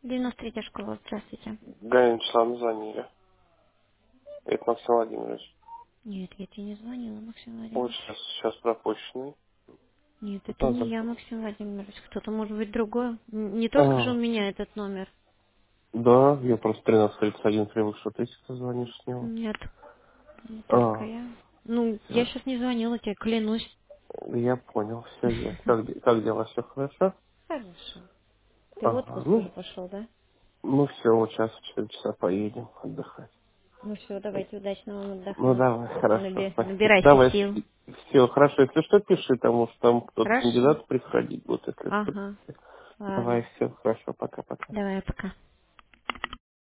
93-я школа, здравствуйте. Галина Вячеславовна звонили. Это Максим Владимирович. Нет, я тебе не звонила, Максим Вот Владимирович. сейчас пропущенный. Нет, Тут это не назад. я, Максим Владимирович. Кто-то, может быть, другой. Не только же у А, меня этот номер. да, я просто 13:31 привык, что ты сейчас звонишь с него. Нет, не только А, я. Ну, я все. сейчас не звонила тебе, клянусь. Я понял, все есть. Как дела, все хорошо? Хорошо. Ты в Ага, отпуск уже ну, пошел, да? ну все, вот сейчас в 4 часа поедем отдыхать. Ну все, давайте удачно вам Ну отдохнуть. давай, хорошо, спасибо. Набирайся Давай, сил. все, хорошо. Если что, пиши, потому что там кто-то Хорошо. кандидат приходить будет, если что. Ага. Давай, Ладно. все, хорошо, пока-пока. Давай, пока.